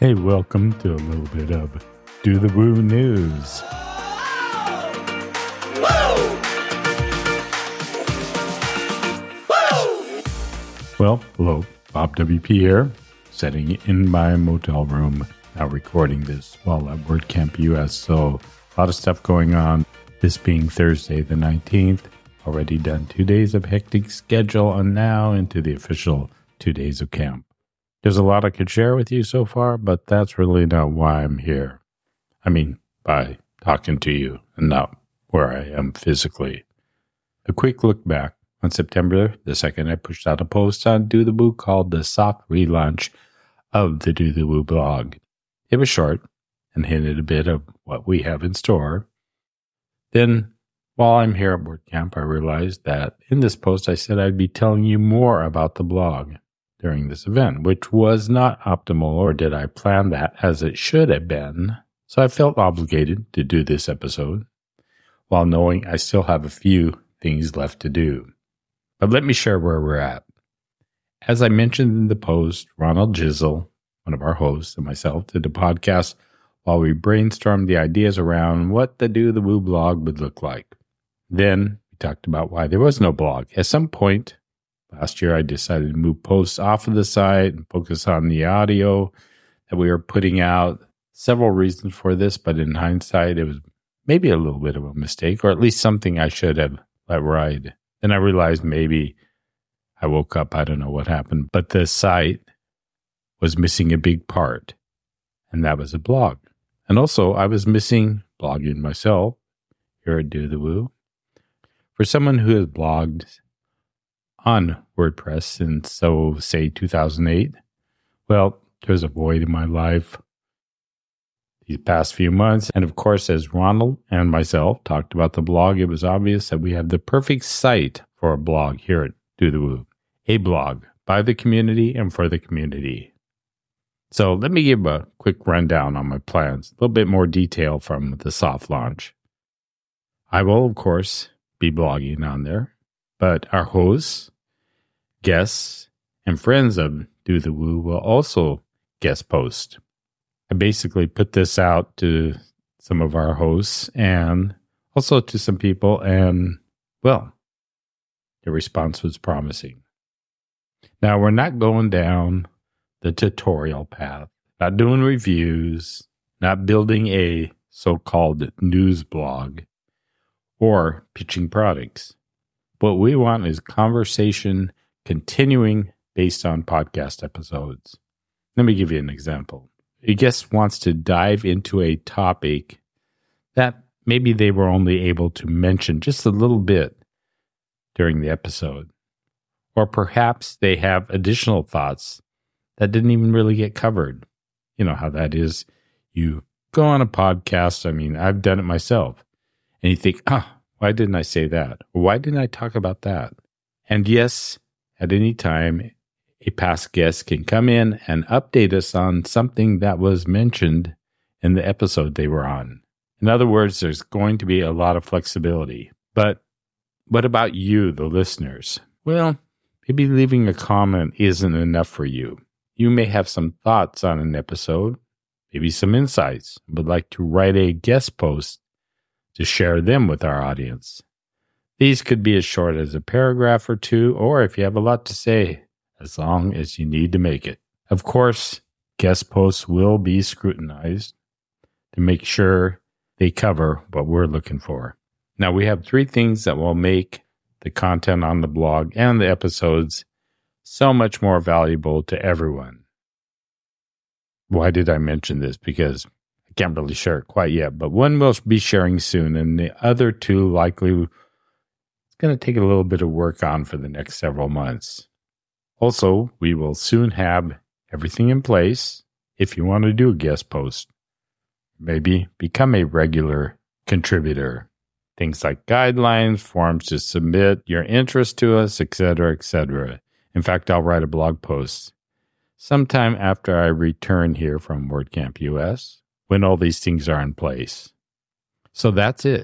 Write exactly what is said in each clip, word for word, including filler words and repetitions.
Hey, welcome to a little bit of Do the Woo News. Well, hello, Bob W P here, sitting in my motel room, now recording this while at WordCamp U S. So, a lot of stuff going on. This being Thursday the nineteenth, already done two days of hectic schedule, and now into the official two days of camp. There's a lot I could share with you so far, but that's really not why I'm here. I mean, by talking to you and not where I am physically. A quick look back. On September the second, I pushed out a post on Do the Woo called the soft relaunch of the Do the Woo blog. It was short and hinted a bit of what we have in store. Then, while I'm here at WordCamp, I realized that in this post I said I'd be telling you more about the blog during this event, which was not optimal, or did I plan that as it should have been. So I felt obligated to do this episode, while knowing I still have a few things left to do. But let me share where we're at. As I mentioned in the post, Ronald Jizzle, one of our hosts, and myself did a podcast while we brainstormed the ideas around what the Do the Woo blog would look like. Then we talked about why there was no blog. At some point last year, I decided to move posts off of the site and focus on the audio that we were putting out. Several reasons for this, but in hindsight, it was maybe a little bit of a mistake, or at least something I should have let ride. Then I realized maybe I woke up, I don't know what happened, but the site was missing a big part, and that was a blog. And also, I was missing blogging myself here at Do the Woo. For someone who has blogged on WordPress since, so say, two thousand eight, well, there's a void in my life these past few months. And of course, as Ronald and myself talked about the blog, it was obvious that we have the perfect site for a blog here at Do the Woo. A blog by the community and for the community. So let me give a quick rundown on my plans, a little bit more detail from the soft launch. I will, of course, be blogging on there, but our hosts, guests, and friends of Do the Woo will also guest post. I basically put this out to some of our hosts and also to some people, and, well, the response was promising. Now, we're not going down the tutorial path, not doing reviews, not building a so-called news blog, or pitching products. What we want is conversation continuing based on podcast episodes. Let me give you an example. A guest wants to dive into a topic that maybe they were only able to mention just a little bit during the episode. Or perhaps they have additional thoughts that didn't even really get covered. You know how that is. You go on a podcast, I mean, I've done it myself, and you think, ah, why didn't I say that? Or why didn't I talk about that? And yes, at any time, a past guest can come in and update us on something that was mentioned in the episode they were on. In other words, there's going to be a lot of flexibility. But what about you, the listeners? Well, maybe leaving a comment isn't enough for you. You may have some thoughts on an episode, maybe some insights, and would like to write a guest post to share them with our audience. These could be as short as a paragraph or two, or if you have a lot to say, as long as you need to make it. Of course, guest posts will be scrutinized to make sure they cover what we're looking for. Now, we have three things that will make the content on the blog and the episodes so much more valuable to everyone. Why did I mention this? Because I can't really share it quite yet, but one we'll be sharing soon, and the other two likely it's going to take a little bit of work on for the next several months. Also, we will soon have everything in place if you want to do a guest post. Maybe become a regular contributor. Things like guidelines, forms to submit your interest to us, et cetera, et cetera. In fact, I'll write a blog post sometime after I return here from WordCamp U S when all these things are in place. So that's it.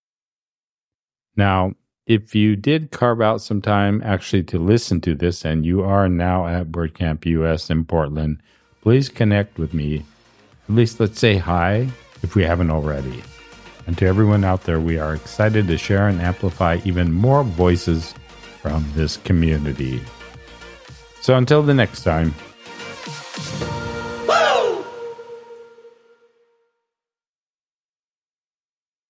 Now, if you did carve out some time actually to listen to this and you are now at WordCamp U S in Portland, please connect with me. At least let's say hi if we haven't already. And to everyone out there, we are excited to share and amplify even more voices from this community. So until the next time,